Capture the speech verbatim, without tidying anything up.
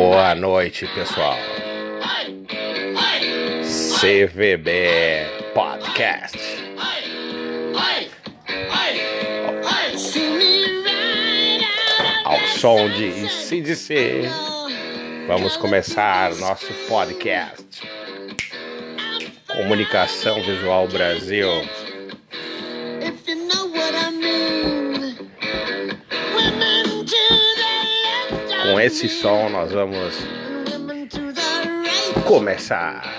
Boa noite, pessoal. C V B Podcast. Ao som de C D C, vamos começar nosso podcast. Comunicação Visual Brasil. Com esse som nós vamos começar.